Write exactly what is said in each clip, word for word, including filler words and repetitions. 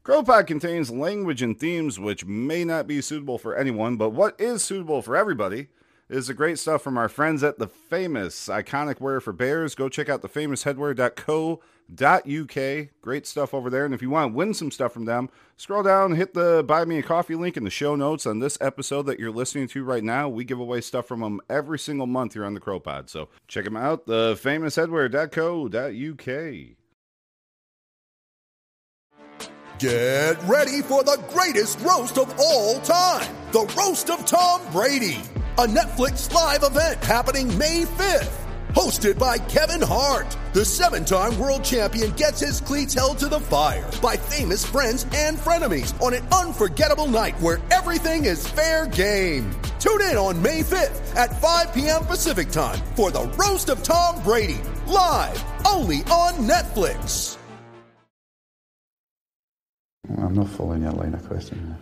CrowPod contains language and themes which may not be suitable for anyone, but what is suitable for everybody is the great stuff from our friends at The Famous, iconic wear for bears. Go check out the famous headwear dot co dot uk. Great stuff over there. And if you want to win some stuff from them, scroll down, hit the Buy Me a Coffee link in the show notes on this episode that you're listening to right now. We give away stuff from them every single month here on the CrowPod. So check them out, the famous headwear dot co dot uk. Get ready for the greatest roast of all time, the Roast of Tom Brady, a Netflix live event happening May fifth. Hosted by Kevin Hart, the seven-time world champion gets his cleats held to the fire by famous friends and frenemies on an unforgettable night where everything is fair game. Tune in on May fifth at five p.m. Pacific time for the Roast of Tom Brady, live only on Netflix. I'm not following your line of questioning.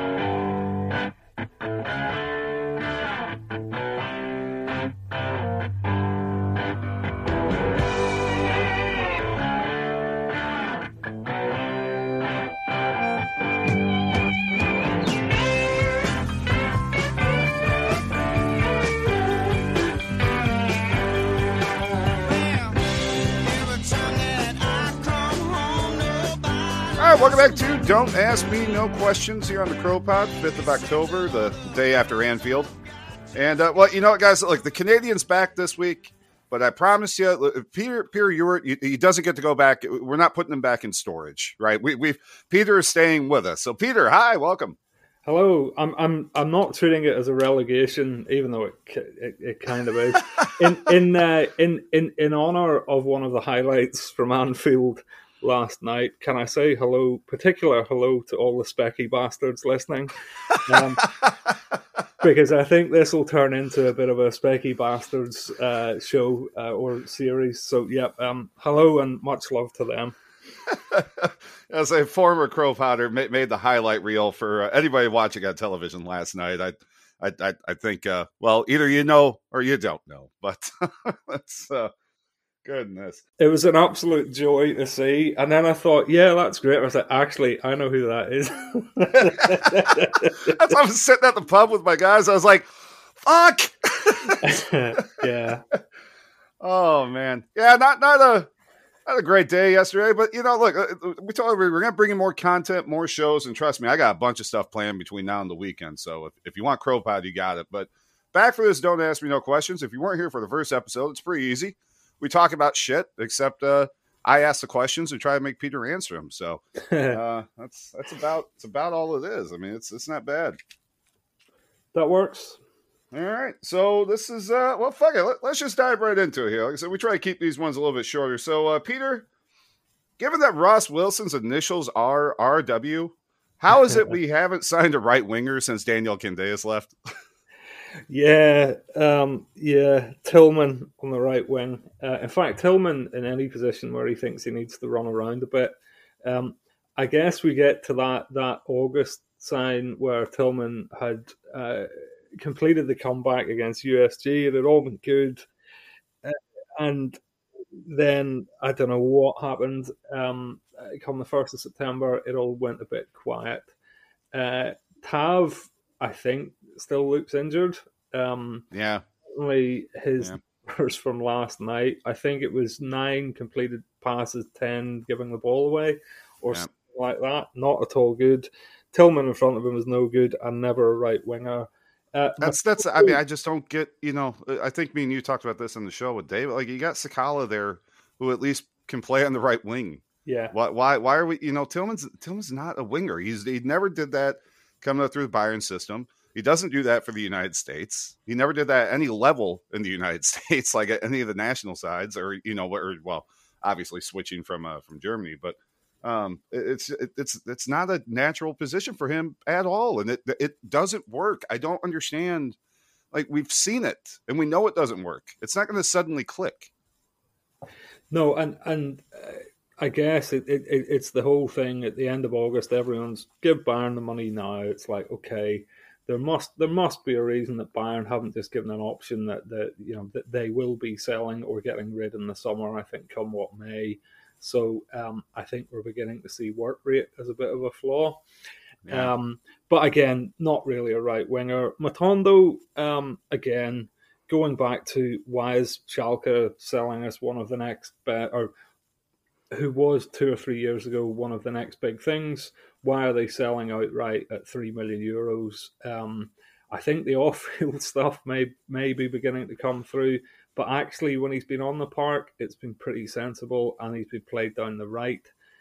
Welcome back to Don't Ask Me No Questions here on the CrowPod, fifth of October, the day after Anfield. And, uh, well, you know what, guys? Like, the Canadians back this week, but I promise you, Peter Peter Ewert, he doesn't get to go back. We're not putting him back in storage, right? We we Peter is staying with us. So, Peter, hi, welcome. Hello. I'm I'm I'm not treating it as a relegation, even though it it, it kind of is. In in uh, in in in honor of one of the highlights from Anfield last night, can I say hello, particular hello to all the specky bastards listening? Um, because I think this will turn into a bit of a specky bastards uh, show uh, or series. So, yeah, um, hello and much love to them. As a former CrowPodder, made the highlight reel for uh, anybody watching on television last night. I, I, I, I think, uh, well, either you know or you don't know, but that's. Uh, Goodness. It was an absolute joy to see. And then I thought, yeah, that's great. I was like, actually, I know who that is. That's why I was sitting at the pub with my guys. I was like, fuck. Yeah. Oh, man. Yeah, not not a not a great day yesterday. But, you know, look, we told everybody we're going to bring in more content, more shows. And trust me, I got a bunch of stuff planned between now and the weekend. So if, if you want CrowPod, you got it. But back for this Don't Ask Me No Questions. If you weren't here for the first episode, it's pretty easy. We talk about shit, except uh, I ask the questions and try to make Peter answer them. So uh, that's that's about it's about all it is. I mean, it's it's not bad. That works. All right. So this is uh, well, fuck it. Let, let's just dive right into it here. Like I said, we try to keep these ones a little bit shorter. So uh, Peter, given that Ross Wilson's initials are R W, how is it we haven't signed a right winger since Daniel Candeias left? Yeah, um, yeah, Tillman on the right wing. Uh, in fact, Tillman in any position where he thinks he needs to run around a bit. Um, I guess we get to that that August sign where Tillman had uh, completed the comeback against U S G. It had all been good. Uh, and then, I don't know what happened. Um, come the first of September, it all went a bit quiet. Uh, Tav, I think, still looks injured. Um, yeah. Only his yeah. numbers from last night. I think it was nine completed passes, ten giving the ball away, or yeah. something like that. Not at all good. Tillman in front of him is no good, and never a right winger. Uh, that's that's. I mean, I just don't get. You know, I think me and you talked about this in the show with David. Like, you got Sakala there, who at least can play on the right wing. Yeah. Why? Why? Why are we? You know, Tillman's Tillman's not a winger. He's he never did that coming up through the Bayern system. He doesn't do that for the United States. He never did that at any level in the United States, like at any of the national sides, or you know, or well, obviously switching from uh, from Germany, but um, it's it's it's not a natural position for him at all, and it it doesn't work. I don't understand. Like, we've seen it, and we know it doesn't work. It's not going to suddenly click. No, and and uh, I guess it, it it's the whole thing. At the end of August, everyone's give Bayern the money now. It's like, okay. There must there must be a reason that Bayern haven't just given an option that, that you know that they will be selling or getting rid in the summer. I think come what may, So um, I think we're beginning to see work rate as a bit of a flaw. Yeah. Um, but again, not really a right winger. Matondo, um, again, going back to why is Schalke selling us one of the next, be- or who was two or three years ago one of the next big things? Why are they selling outright at three million euros? Um, I think the off-field stuff may may be beginning to come through, but actually, when he's been on the park, it's been pretty sensible, and he's been played down the right.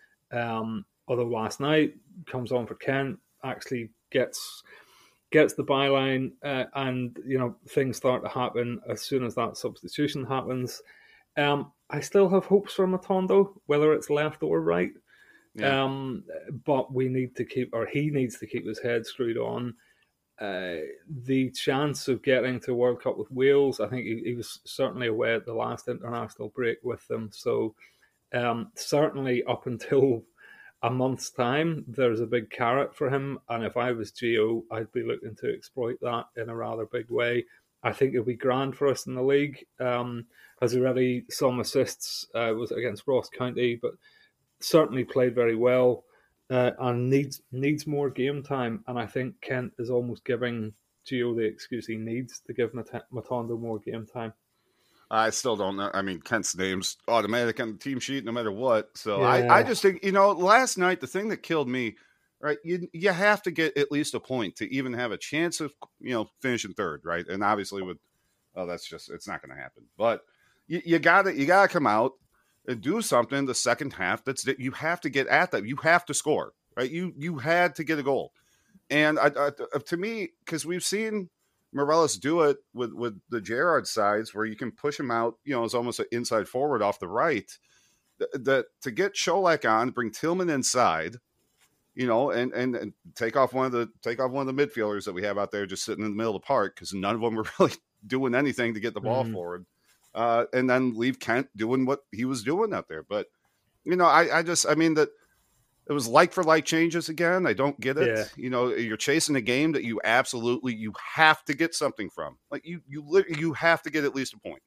Um, although last night comes on for Kent, actually gets gets the byline, uh, and you know things start to happen as soon as that substitution happens. Um, I still have hopes for Matondo, whether it's left or right. Yeah. Um, but we need to keep, or he needs to keep his head screwed on. Uh, the chance of getting to World Cup with Wales, I think he, he was certainly away at the last international break with them. So um, certainly up until a month's time, there's a big carrot for him. And if I was Gio, I'd be looking to exploit that in a rather big way. I think it'll be grand for us in the league. Um, has already some assists, uh, was against Ross County, but certainly played very well. Uh, and needs needs more game time, and I think Kent is almost giving Gio the excuse he needs to give Mat- Matondo more game time. I still don't know. I mean, Kent's name's automatic on the team sheet no matter what. So Yeah. I, I just think, you know, last night, the thing that killed me, right, you you have to get at least a point to even have a chance of, you know, finishing third, right? And obviously with, oh, that's just, it's not going to happen. But you, you gotta, you gotta come out and do something in the second half. That's that you have to get at that. You have to score, right? You you had to get a goal. And I, I, to me, because we've seen Morelos do it with, with the Gerrard sides where you can push him out, you know, as almost an inside forward off the right. That, that to get Čolak on, bring Tillman inside, you know, and, and, and take off one of the take off one of the midfielders that we have out there just sitting in the middle of the park because none of them were really doing anything to get the ball mm. forward. Uh, and then leave Kent doing what he was doing out there. But, you know, I, I just, I mean, that it was like for like changes again. I don't get it. Yeah. You know, you're chasing a game that you absolutely, you have to get something from. Like you, you, you have to get at least a point.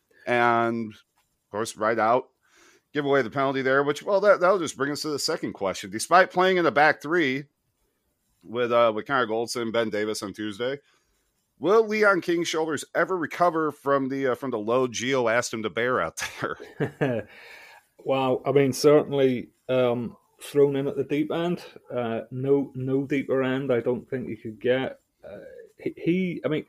And of course, right out, give away the penalty there, which, well, that, that'll just bring us to the second question. Despite playing in a back three with, uh, with Connor Goldson and Ben Davis on Tuesday, will Leon King's shoulders ever recover from the uh, from the load Gio asked him to bear out there? Wow, I mean, certainly um, thrown in at the deep end. Uh, no, no deeper end. I don't think you could get. Uh, he, he, I mean,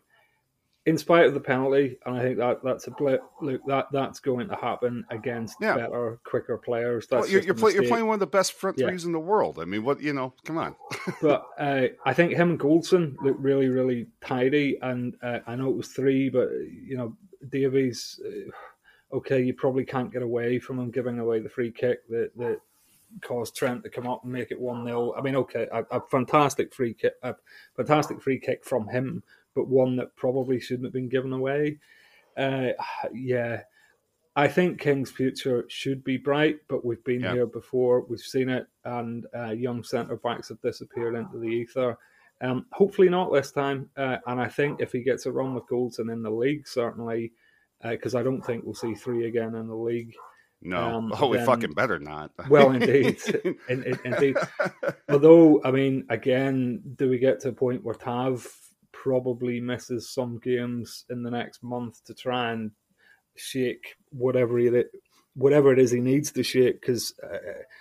in spite of the penalty, and I think that that's a blip. Look, that that's going to happen against yeah. better, quicker players. That's well, you're you're, play, you're playing one of the best front yeah. threes in the world. I mean, what you know? Come on. But uh, I think him and Goldson look really, really tidy. And uh, I know it was three, but you know, Davies. Uh, okay, you probably can't get away from him giving away the free kick that that caused Trent to come up and make it one nil. I mean, okay, a, a fantastic free kick, a fantastic free kick from him. But one that probably shouldn't have been given away. Uh, yeah, I think King's future should be bright, but we've been yeah. here before. We've seen it, and uh, young centre-backs have disappeared into the ether. Um, hopefully not this time. Uh, and I think if he gets a run with Goldson in the league, certainly, because uh, I don't think we'll see three again in the league. No. Um, oh, we then, fucking better not. Well, indeed. in, in, indeed. Although, I mean, again, do we get to a point where Tav probably misses some games in the next month to try and shake whatever it whatever it is he needs to shake, because uh,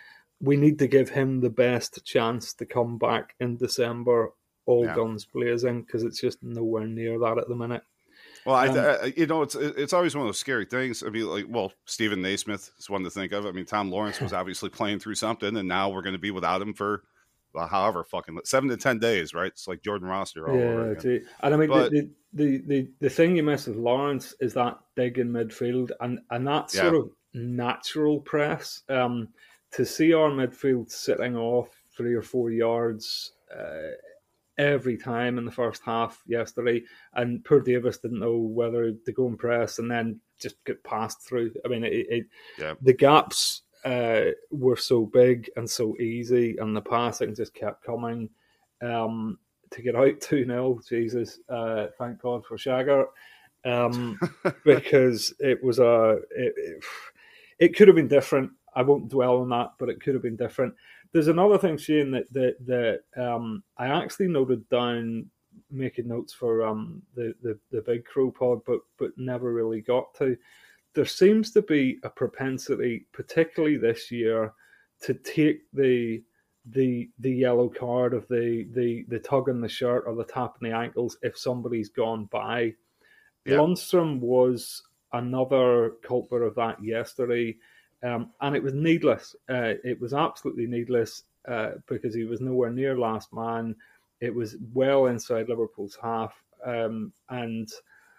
we need to give him the best chance to come back in December all yeah. guns blazing, because it's just nowhere near that at the minute. Well, I, um, I, you know, it's it's always one of those scary things. I mean, like, well, Stephen Naismith is one to think of. I mean, Tom Lawrence was obviously playing through something, and now we're going to be without him for well, however fucking seven to ten days, right? It's like Jordan Roster all yeah, over again. And I mean, but, the, the the the thing you miss with Lawrence is that dig in midfield, and and that sort yeah. of natural press. Um, to see our midfield sitting off three or four yards uh, every time in the first half yesterday, and poor Davis didn't know whether to go and press and then just get passed through. I mean, it, it yeah. the gaps uh, were so big and so easy, and the passing just kept coming. Um, to get out two nil, Jesus, uh, thank God for Shagger, um, because it was a it, it, it could have been different. I won't dwell on that, but it could have been different. There's another thing, Shane, that that, that um, I actually noted down, making notes for um, the, the the big Crow pod, but but never really got to. There seems to be a propensity, particularly this year, to take the the the yellow card of the the the tug on the shirt or the tap on the ankles if somebody's gone by. Yeah. Lundstrom was another culprit of that yesterday, um, and it was needless. Uh, it was absolutely needless uh, because he was nowhere near last man. It was well inside Liverpool's half, um, and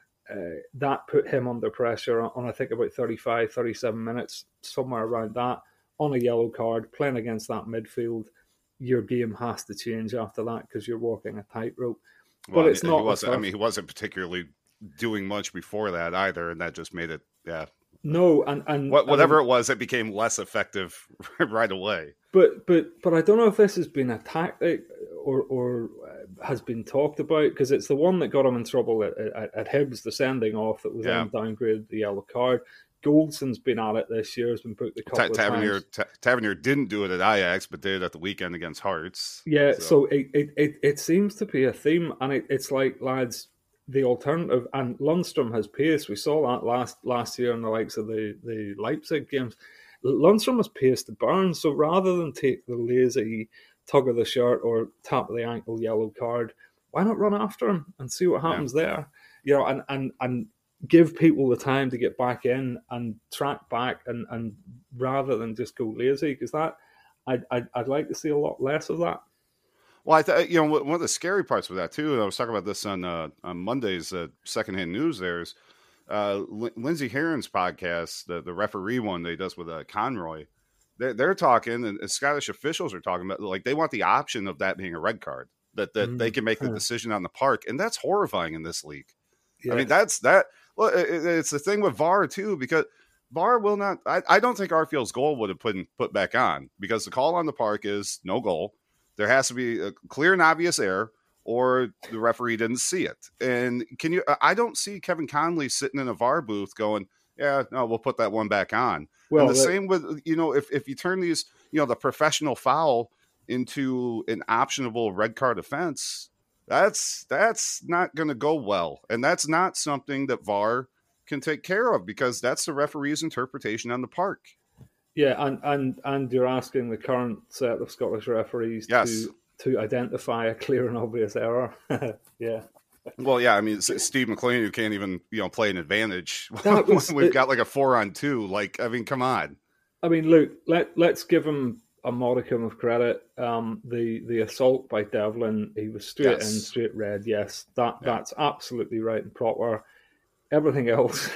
uh, that put him under pressure on, I think, about thirty-five, thirty-seven minutes, somewhere around that, on a yellow card, playing against that midfield. Your game has to change after that because you're walking a tightrope. Well, but it's not. He wasn't, I mean, he wasn't particularly doing much before that either, and that just made it, yeah. No, and and what, whatever I mean, it was, it became less effective right away. But but but I don't know if this has been a tactic or or uh, has been talked about, because it's the one that got him in trouble at, at, at Hibs, the sending off that was yeah. then downgraded the yellow card. Goldson's been at it this year, has been booked a couple Ta- of Tavernier, times. Ta- Tavernier didn't do it at Ajax, but did it at the weekend against Hearts. Yeah, so, so it, it, it, it seems to be a theme, and it, it's like, lads, the alternative, and Lundstrom has pace. We saw that last last year in the likes of the, the Leipzig games. Lundstrom has pace to burn, so rather than take the lazy tug of the shirt or tap of the ankle yellow card, why not run after him and see what happens yeah. there? You know, and, and, and give people the time to get back in and track back, and, and rather than just go lazy, because that I'd, I'd I'd like to see a lot less of that. Well, I th- you know, one of the scary parts with that too, and I was talking about this on uh, on Monday's uh, secondhand news. There's uh, L- Lindsey Heron's podcast, the the referee one that he does with uh, Conroy. They're, they're talking, and Scottish officials are talking about, like, they want the option of that being a red card, that that mm-hmm. they can make the decision on the park, and that's horrifying in this league. Yeah. I mean, that's that. Well, it, it's the thing with V A R too, because V A R will not. I, I don't think Arfield's goal would have put put back on, because the call on the park is no goal. There has to be a clear and obvious error, or the referee didn't see it. And can you? I don't see Kevin Conley sitting in a V A R booth going, "Yeah, no, we'll put that one back on." Well, and the that, same with, you know, if if you turn these, you know, the professional foul into an optionable red card offense, that's that's not going to go well, and that's not something that V A R can take care of, because that's the referee's interpretation on the park. Yeah, and, and, and you're asking the current set of Scottish referees yes. to to identify a clear and obvious error. yeah. Well, yeah, I mean, Steve McLean, who can't even, you know, play an advantage when was, we've it, got like a four on two. Like, I mean, come on. I mean, look, let let's give him a modicum of credit. Um, the the assault by Devlin, he was straight yes. in, straight red. Yes, that yeah. that's absolutely right and proper. Everything else,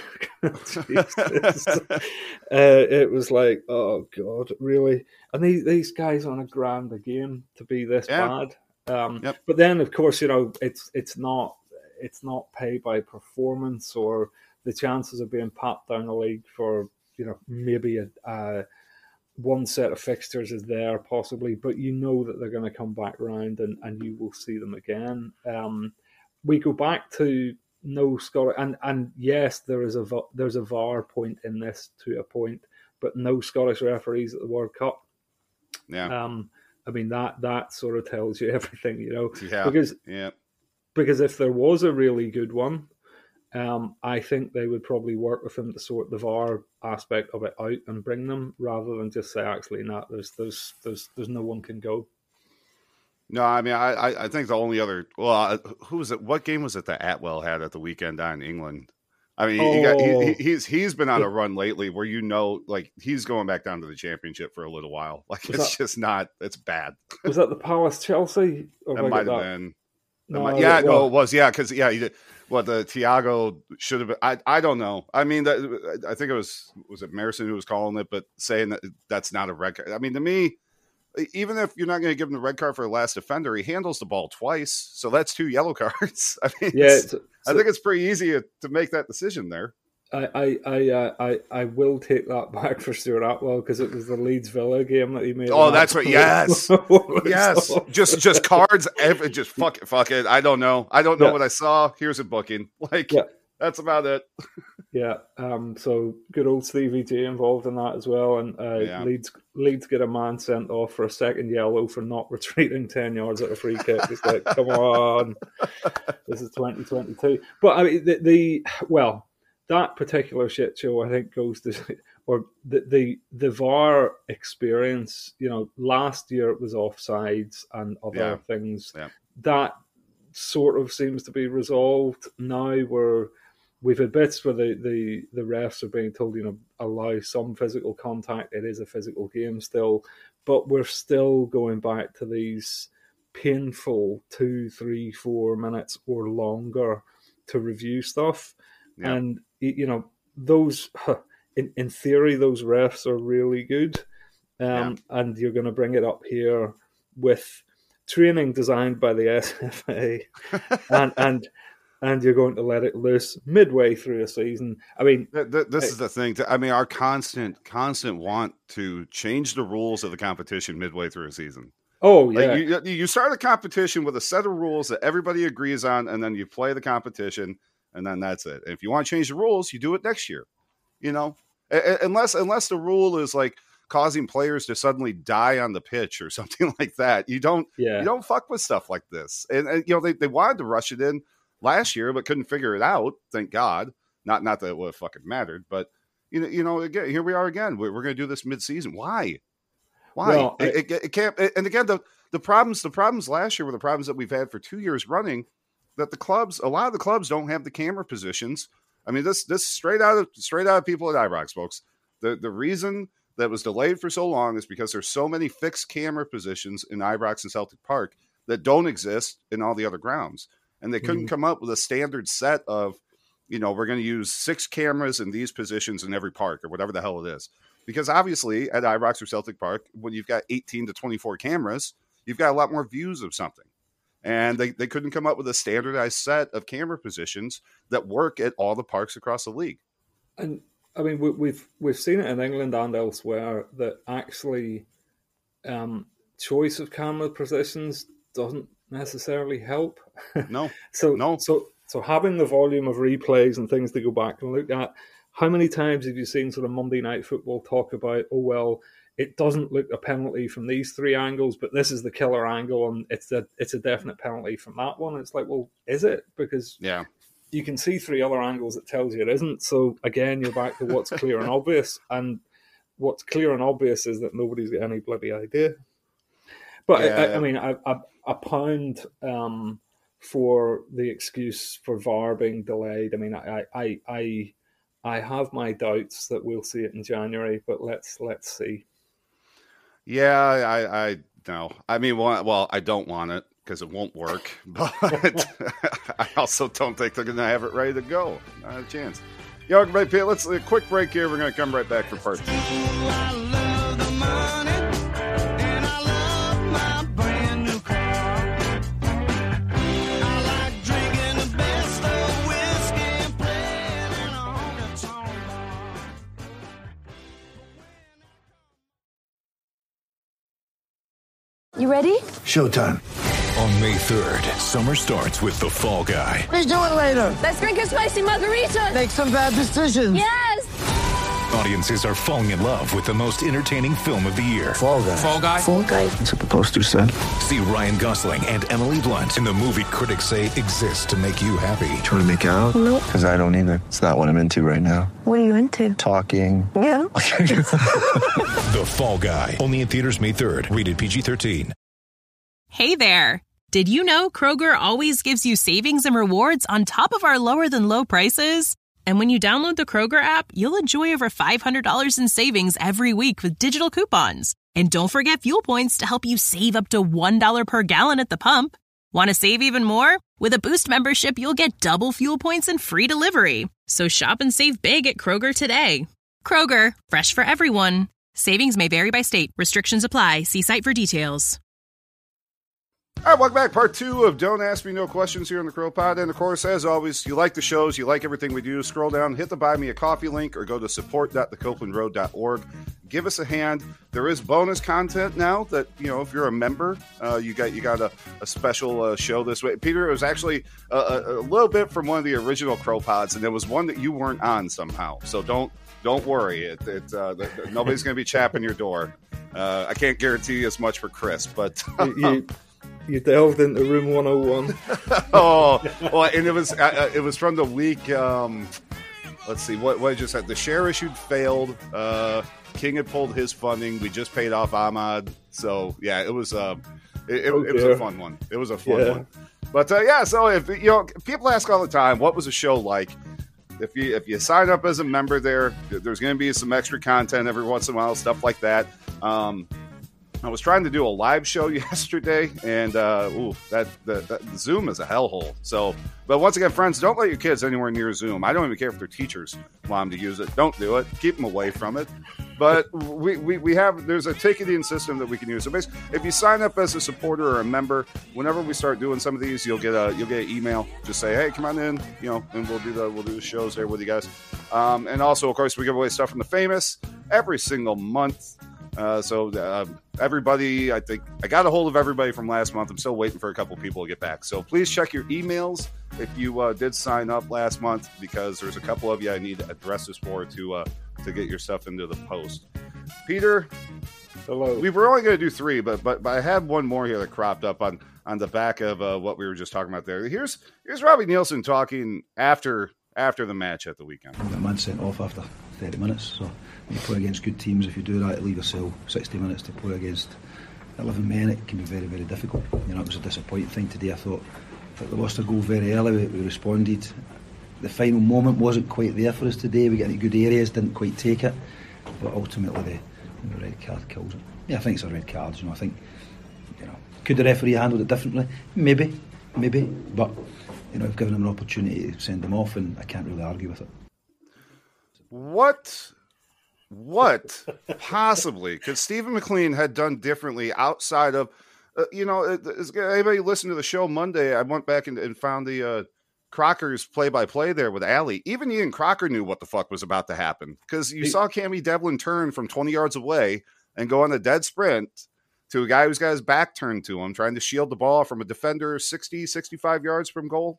uh, it was like, oh God, really? And these these guys on a grand a game to be this yeah. bad. Um, yep. But then, of course, you know, it's it's not it's not pay by performance, or the chances of being papped down the league for, you know, maybe a, a one set of fixtures is there possibly, but you know that they're going to come back round, and, and you will see them again. Um, we go back to no Scottish, and, and yes, there is a there's a V A R point in this to a point, but no Scottish referees at the World Cup. Yeah, um, I mean that that sort of tells you everything, you know. Yeah, because yeah, because if there was a really good one, um, I think they would probably work with them to sort the V A R aspect of it out and bring them, rather than just say, actually, no, there's there's there's there's no one can go. No, I mean, I, I think the only other, well, who was it? What game was it that Atwell had at the weekend down in England? I mean, oh. he got, he, he's he's been on a run lately where, you know, like, he's going back down to the Championship for a little while. Like, was it's that, just not, it's bad. Was that the Palace Chelsea? Or that might have been. No, might, yeah, it no, it was, yeah, because, yeah, he did. What, the Thiago should have been, I I don't know. I mean, that, I think it was, was it Merson who was calling it, but saying that that's not a red card. I mean, to me, even if you're not going to give him the red card for the last defender, he handles the ball twice, so that's two yellow cards. I mean, yeah, it's, it's, I think it's pretty easy to make that decision there. I I I, uh, I I will take that back for Stuart Atwell, because it was the Leeds Villa game that he made. Oh, that's right. Yes, yes. Just just cards. Every, just fuck it, fuck it. I don't know. I don't know yeah. what I saw. Here's a booking. Like yeah. that's about it. Yeah, um, so good old Stevie G involved in that as well, and uh, Yeah. Leeds Leeds get a man sent off for a second yellow for not retreating ten yards at a free kick. It's like, come on, this is twenty twenty-two. But I mean, the, the well, that particular shit show, I think, goes to or the the the V A R experience. You know, last year it was offsides and other Yeah. things. Yeah. That sort of seems to be resolved now. Where we've had bits where the, the, the refs are being told, you know, allow some physical contact. It is a physical game still, but we're still going back to these painful two, three, four minutes or longer to review stuff. Yeah. And, you know, those, in, in theory, those refs are really good. Um, Yeah. And you're going to bring it up here with training designed by the S F A and, and, and you're going to let it loose midway through a season. I mean, Th- th- this is the thing. I mean, our constant, constant want to change the rules of the competition midway through a season. oh yeah, Like you, you start a competition with a set of rules that everybody agrees on, and then you play the competition, and then that's it. And if you want to change the rules, you do it next year. You know, A- a- unless unless the rule is like causing players to suddenly die on the pitch or something like that, you don't yeah. you don't fuck with stuff like this. And, and you know, they, they wanted to rush it in last year, but couldn't figure it out. Thank God. Not not that it would have fucking mattered, but you know, you know, again, here we are again. We're, we're going to do this mid-season. Why? Why? Well, I- it, it, it can't. It, and again, the the problems the problems last year were the problems that we've had for two years running. That the clubs, a lot of the clubs, don't have the camera positions. I mean, this this straight out of straight out of people at Ibrox, folks. The the reason that was delayed for so long is because there's so many fixed camera positions in Ibrox and Celtic Park that don't exist in all the other grounds. And they couldn't Mhm. come up with a standard set of, you know, we're going to use six cameras in these positions in every park or whatever the hell it is. Because obviously at Ibrox or Celtic Park, when you've got eighteen to twenty-four cameras, you've got a lot more views of something. And they, they couldn't come up with a standardized set of camera positions that work at all the parks across the league. And I mean, we, we've we've seen it in England and elsewhere that actually um, choice of camera positions doesn't necessarily help. No, so no. so so having the volume of replays and things to go back and look at. How many times have you seen sort of Monday Night Football talk about, oh well, it doesn't look a penalty from these three angles, but this is the killer angle, and it's a it's a definite penalty from that one. It's like, well, is it? Because Yeah. you can see three other angles that tells you it isn't. So again, you're back to what's clear and obvious, and what's clear and obvious is that nobody's got any bloody idea. But I, I, Yeah. I mean, a, a, a pound um, for the excuse for V A R being delayed. I mean, I, I, I, I have my doubts that we'll see it in January, but let's let's see. Yeah, I, I no. I mean, well, well, I don't want it because it won't work. But I also don't think they're going to have it ready to go. Not a chance. Yo, everybody, Pete, let's a quick break here. We're going to come right back for part two. I love the money, and I love my brand new car. I like drinking the best of whiskey and playing in a honky-tonk bar. You ready? Showtime. On May third, summer starts with The Fall Guy. Let's do it later. Let's drink a spicy margarita. Make some bad decisions. Yes. Audiences are falling in love with the most entertaining film of the year. Fall guy. Fall Guy. Fall guy. That's what the poster said. See Ryan Gosling and Emily Blunt in the movie critics say exists to make you happy. Trying to make it out? Nope. Because I don't either. It's not what I'm into right now. What are you into? Talking. Yeah. The Fall Guy. Only in theaters May third. Rated P G thirteen. Hey there. Did you know Kroger always gives you savings and rewards on top of our lower than low prices? And when you download the Kroger app, you'll enjoy over five hundred dollars in savings every week with digital coupons. And don't forget fuel points to help you save up to one dollar per gallon at the pump. Want to save even more? With a Boost membership, you'll get double fuel points and free delivery. So shop and save big at Kroger today. Kroger, fresh for everyone. Savings may vary by state. Restrictions apply. See site for details. All right, welcome back. Part two of Don't Ask Me No Questions here on the Crow Pod. And, of course, as always, you like the shows, you like everything we do, scroll down, hit the Buy Me a Coffee link, or go to support dot the copeland road dot org. Give us a hand. There is bonus content now that, you know, if you're a member, uh, you got you got a, a special uh, show this way. Peter, it was actually a, a, a little bit from one of the original Crow Pods, and there was one that you weren't on somehow. So don't don't worry. It, it, uh, the, the, nobody's going to be chapping your door. Uh, I can't guarantee as much for Chris, but... you, you, you delved into Room one oh one. Oh, well, and it was uh, it was from the week... Um, let's see, what, what I just said. The share issued failed. Uh, King had pulled his funding. We just paid off Ahmad. So, yeah, it was, uh, it, it, oh, it was a fun one. It was a fun yeah. one. But, uh, yeah, so if, you know, people ask all the time, what was the show like? If you if you sign up as a member there, there's going to be some extra content every once in a while, stuff like that. Um, I was trying to do a live show yesterday, and uh, ooh, that, that, that Zoom is a hellhole. So, but once again, friends, don't let your kids anywhere near Zoom. I don't even care if their teachers want them to use it. Don't do it. Keep them away from it. But we, we, we have there's a ticketing system that we can use. So basically, if you sign up as a supporter or a member, whenever we start doing some of these, you'll get a you'll get an email. Just say, hey, come on in, you know, and we'll do the we'll do the shows there with you guys. Um, and also, of course, we give away stuff from the famous every single month. Uh, so uh, everybody, I think I got a hold of everybody from last month. I'm still waiting for a couple people to get back. So please check your emails if you uh, did sign up last month, because there's a couple of you I need addresses for to uh, to get your stuff into the post. Peter, hello. We were only going to do three, but, but but I had one more here that cropped up on on the back of uh, what we were just talking about there. Here's here's Robbie Nielsen talking after after the match at the weekend. I got a man sent off after thirty minutes, so when you play against good teams, if you do that, leave yourself sixty minutes to play against eleven men, it can be very, very difficult. You know, it was a disappointing thing today. I thought that they lost a goal very early. We, we responded. The final moment wasn't quite there for us today. We got into good areas, didn't quite take it, but ultimately the, the red card kills it. Yeah, I think it's a red card. You know, I think, you know, could the referee handled it differently? Maybe, maybe, but you know, I've given him an opportunity to send him off, and I can't really argue with it. What, what possibly could Stephen McLean had done differently outside of, uh, you know, is anybody listened to the show Monday? I went back and, and found the uh, Crocker's play-by-play there with Allie. Even Ian Crocker knew what the fuck was about to happen, because you he, saw Cammy Devlin turn from twenty yards away and go on a dead sprint to a guy who's got his back turned to him, trying to shield the ball from a defender sixty, sixty-five yards from goal.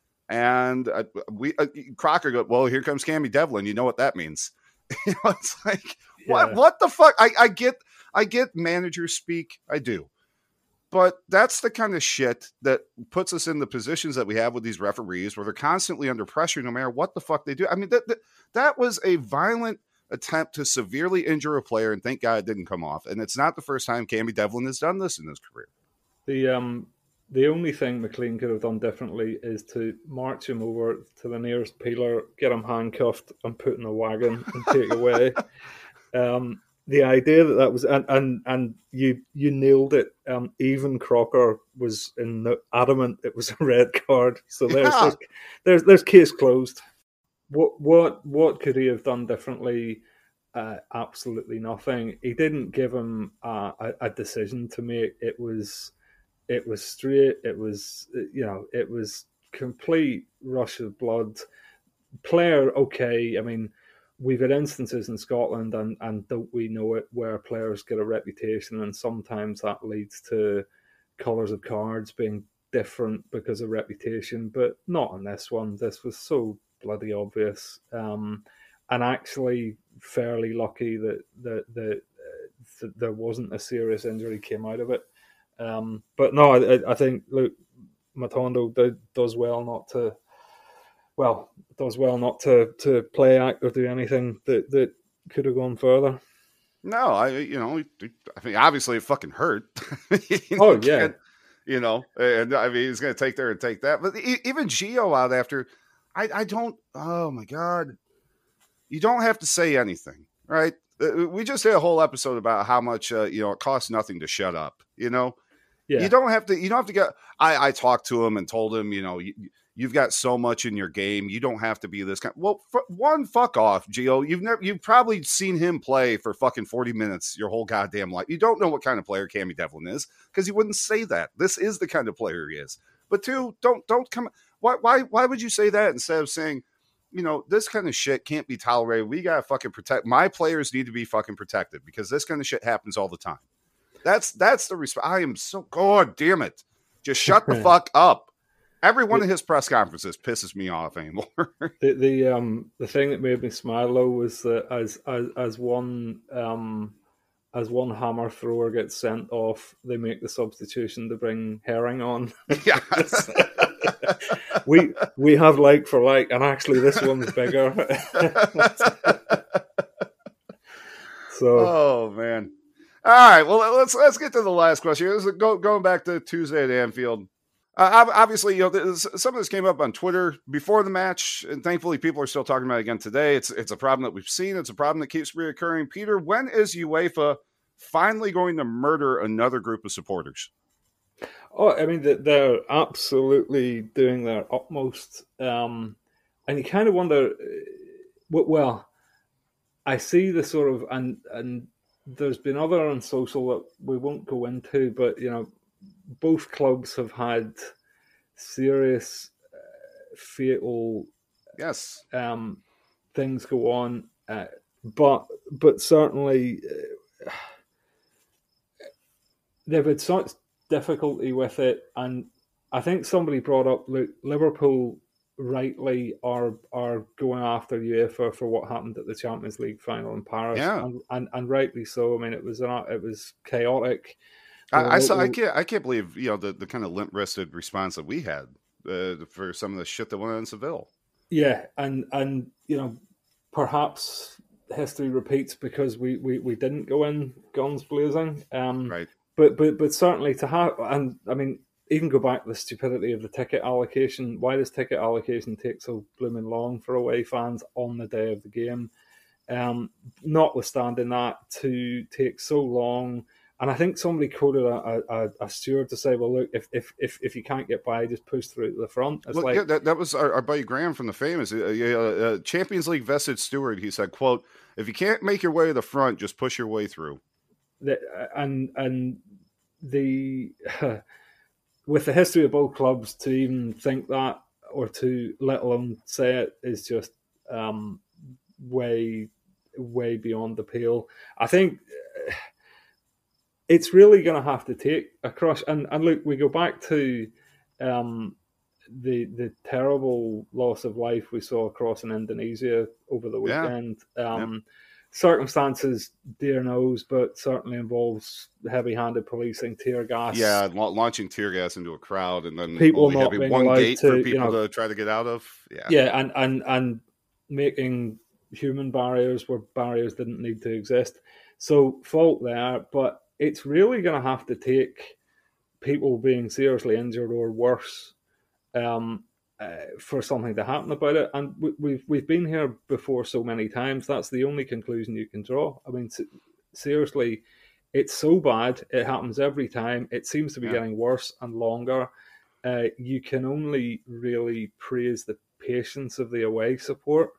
And uh, we uh, Crocker go, well, here comes Cammy Devlin. You know what that means? You know, it's like, yeah. what what the fuck? I, I get I get managers speak. I do. But that's the kind of shit that puts us in the positions that we have with these referees, where they're constantly under pressure no matter what the fuck they do. I mean, that that, that was a violent attempt to severely injure a player, and thank God it didn't come off. And it's not the first time Cammy Devlin has done this in his career. The um the only thing McLean could have done differently is to march him over to the nearest pillar, get him handcuffed, and put in a wagon and take away. Um, the idea that that was and and, and you you nailed it. Um, even Crocker was in the adamant it was a red card. So there's Yeah. there's, there's there's case closed. What what what could he have done differently? Uh, absolutely nothing. He didn't give him uh, a, a decision to make. It was it was straight. It was you know it was complete rush of blood. Player, okay. I mean, we've had instances in Scotland, and, and don't we know it, where players get a reputation, and sometimes that leads to colours of cards being different because of reputation, but not on this one. This was so bloody obvious, um, and actually fairly lucky that that, that, uh, that there wasn't a serious injury came out of it. Um, but no, I, I think look, Matondo did, does well not to. Well, does well not to, to play act or do anything that, that could have gone further. No, I you know I mean obviously it fucking hurt. you Oh know, yeah, you know, and I mean he's going to take there and take that. But even Gio out after, I I don't. Oh my God, you don't have to say anything, right? We just did a whole episode about how much uh, you know it costs nothing to shut up. You know, yeah. You don't have to. You don't have to get. I I talked to him and told him, you know. You, you've got so much in your game. You don't have to be this kind. Well, f- one, fuck off, Gio. You've never, you've probably seen him play for fucking forty minutes your whole goddamn life. You don't know what kind of player Cammy Devlin is because you wouldn't say that. This is the kind of player he is. But two, don't don't come. Why why why would you say that instead of saying, you know, this kind of shit can't be tolerated. We gotta fucking protect. My players need to be fucking protected because this kind of shit happens all the time. That's that's the response. I am so god damn it. Just shut the fuck up. Every one of his press conferences pisses me off anymore. the the um the thing that made me smile though was that as as as one um as one hammer thrower gets sent off, they make the substitution to bring Herring on. Yes. we we have like for like, and actually this one's bigger. So, oh man. All right, well let's let's get to the last question. This is go, going back to Tuesday at Anfield. Uh, obviously, you know, this, some of this came up on Twitter before the match, and thankfully, people are still talking about it again today. It's it's a problem that we've seen. It's a problem that keeps reoccurring. Peter, when is UEFA finally going to murder another group of supporters? Oh, I mean, they're absolutely doing their utmost, um, and you kind of wonder. Well, I see the sort of and and there's been other on social that we won't go into, but you know. Both clubs have had serious, uh, fatal, yes, um, things go on, uh, but but certainly uh, they've had such difficulty with it, and I think somebody brought up look, Liverpool rightly are are going after UEFA for what happened at the Champions League final in Paris, yeah, and, and and rightly so. I mean, it was an, it was chaotic. I, I saw. I can't. I can't believe you know the, the kind of limp-wristed response that we had uh, for some of the shit that went on in Seville. Yeah, and and you know, perhaps history repeats because we, we, we didn't go in guns blazing. Um, right. But but but certainly to have, and I mean, even go back to the stupidity of the ticket allocation. Why does ticket allocation take so blooming long for away fans on the day of the game? Um, notwithstanding that, to take so long. And I think somebody quoted a, a, a steward to say, well, look, if if if, if you can't get by, just push through to the front. It's well, like, yeah, that, that was our, our buddy Graham from the Famous. Uh, uh, Champions League vested steward, he said, quote, if you can't make your way to the front, just push your way through. The, and and the with the history of both clubs, to even think that or to let alone say it is just um, way, way beyond the pale. I think... It's really going to have to take a crush. And, and look, we go back to um, the the terrible loss of life we saw across in Indonesia over the weekend. Yeah. Um, yep. Circumstances, dear knows, but certainly involves heavy-handed policing, tear gas. Yeah, la- launching tear gas into a crowd and then people only not having being one allowed gate to, for people you know, to try to get out of. Yeah, yeah, and, and, and making human barriers where barriers didn't need to exist. So, fault there, but it's really going to have to take people being seriously injured or worse um, uh, for something to happen about it. And we, we've we've been here before so many times. That's the only conclusion you can draw. I mean, seriously, it's so bad. It happens every time. It seems to be yeah. getting worse and longer. Uh, you can only really praise the patience of the away support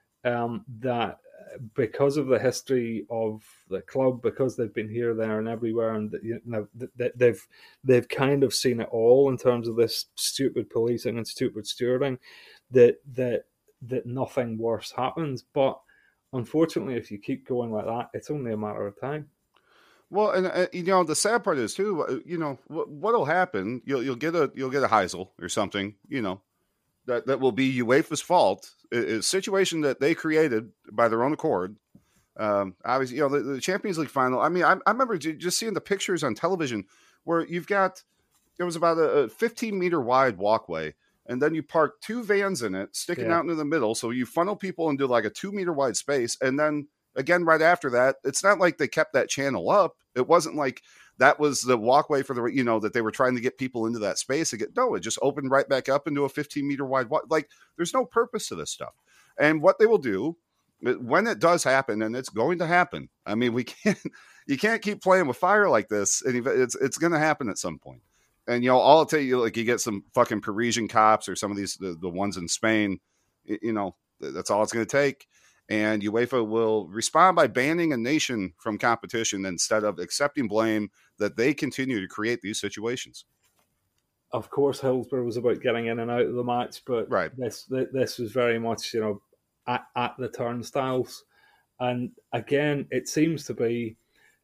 um, that. Because of the history of the club, because they've been here, there, and everywhere, and you know they've they've kind of seen it all in terms of this stupid policing and stupid stewarding, that that that nothing worse happens. But unfortunately, if you keep going like that, it's only a matter of time. Well, and uh, you know the sad part is too. You know what what'll happen? You'll you'll get a you'll get a Heysel or something. You know. That that will be UEFA's fault. It's a situation that they created by their own accord. Um, obviously, you know, the, the Champions League final. I mean, I, I remember just seeing the pictures on television where you've got, there was about a fifteen meter wide walkway, and then you park two vans in it, sticking yeah. out into the middle. So you funnel people into like a two meter wide space. And then again, right after that, it's not like they kept that channel up. It wasn't like that was the walkway for the, you know, that they were trying to get people into that space. Again. No, it just opened right back up into a fifteen meter wide. Like there's no purpose to this stuff. And what they will do when it does happen, and it's going to happen. I mean, we can't, you can't keep playing with fire like this. And it's, it's going to happen at some point. and you know, all it takes you like you get some fucking Parisian cops or some of these the, the ones in Spain. You know, that's all it's going to take. And UEFA will respond by banning a nation from competition instead of accepting blame that they continue to create these situations. Of course, Hillsborough was about getting in and out of the match, but right. this this was very much, you know, at, at the turnstiles. And again, it seems to be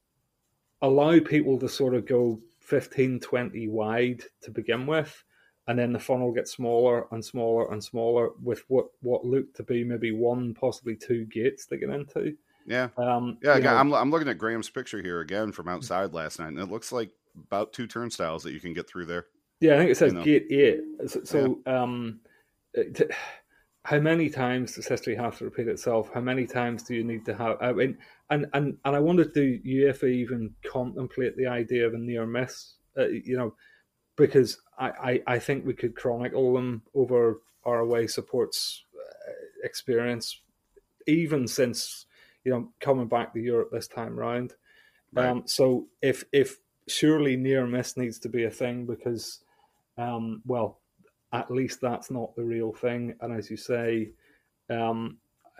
allow people to sort of go fifteen, twenty wide to begin with, and then the funnel gets smaller and smaller and smaller with what, what looked to be maybe one, possibly two gates to get into. Yeah. Um, yeah, you again, know, I'm I'm looking at Graham's picture here again from outside last night, and it looks like about two turnstiles that you can get through there. Yeah, I think it says you know. gate eight. So, so yeah. um, t- how many times does history have to repeat itself? How many times do you need to have? I mean, and and and I wonder, do UEFA even contemplate the idea of a near miss? Uh, you know, because I, I, I think we could chronicle them over our away supports uh, experience, even since, you know, coming back to Europe this time round. Right. Um, so if if surely near miss needs to be a thing, because um, well, at least that's not the real thing. And as you say, um,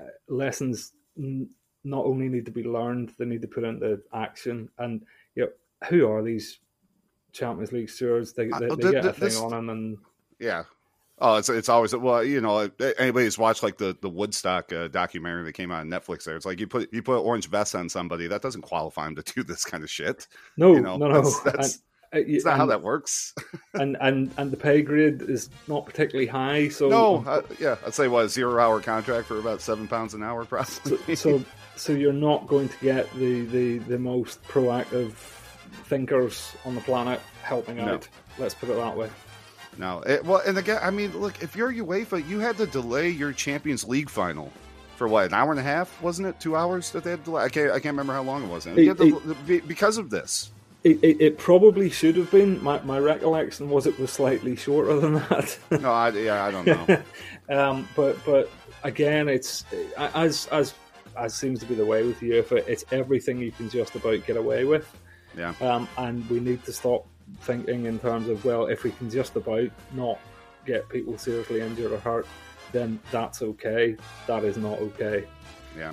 lessons n- not only need to be learned, they need to put into action. And you know, who are these Champions League stewards? They, they, Uh, they get th- a thing this- on them, and Yeah. Oh, it's it's always, well, you know, anybody who's watched like the, the Woodstock uh, documentary that came out on Netflix there, it's like you put you put orange vests on somebody, that doesn't qualify them to do this kind of shit. no, you know, no, no, that's, that's, and, that's not and, how that works. and and and the pay grade is not particularly high. So No, uh, yeah, I'd say what, a zero hour contract for about seven pounds an hour, probably. So, so, so you're not going to get the, the, the most proactive thinkers on the planet helping out. No. Let's put it that way. No, it, well, and again, I mean, look, if you're UEFA, you had to delay your Champions League final for what, an hour and a half, wasn't it? Two hours that they had to delay? I can't, I can't remember how long it was. It, you had to, it, be, because of this. It, it, it probably should have been. My, my recollection was it was slightly shorter than that. No, I, yeah, I don't know. um, but but again, it's as as as seems to be the way with UEFA. It's everything you can just about get away with. Yeah. Um, and we need to stop thinking in terms of, well, if we can just about not get people seriously injured or hurt, then that's okay. That is not okay. Yeah.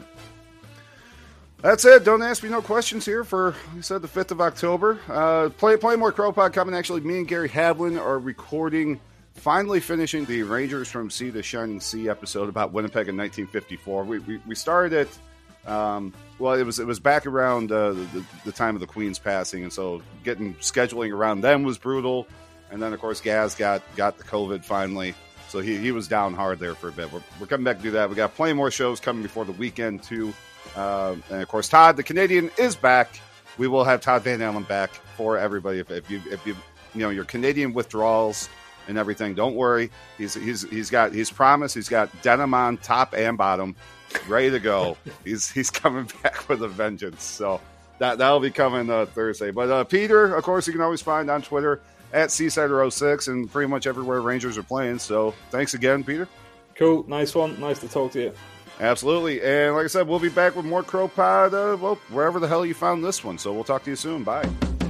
That's it. Don't ask me no questions here for, like I said, the fifth of October. Uh, play, play more CrowPod coming. Actually, me and Gary Havlin are recording, finally finishing the Rangers from Sea to Shining Sea episode about Winnipeg in nineteen fifty-four. We we, we started it. Um, well, it was it was back around uh, the, the time of the Queen's passing, and so getting scheduling around them was brutal. And then, of course, Gaz got got the COVID finally, so he, he was down hard there for a bit. We're, we're coming back to do that. We got plenty more shows coming before the weekend too. Uh, and of course, Todd, the Canadian, is back. We will have Todd Van Allen back for everybody. If, if you if you you know your Canadian withdrawals and everything, don't worry. He's he's he's got he's promised. He's got denim on top and bottom, ready to go. he's he's coming back with a vengeance. So that that'll be coming uh, Thursday. But uh, Peter, of course, you can always find on Twitter at Seasider oh six and pretty much everywhere Rangers are playing. So thanks again, Peter. Cool, nice one. Nice to talk to you. Absolutely. And like I said, we'll be back with more CrowPod, uh, well, wherever the hell you found this one. So we'll talk to you soon. Bye.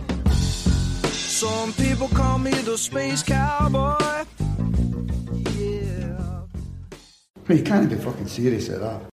Some people call me the Space Cowboy. Yeah. You can't be fucking serious at that.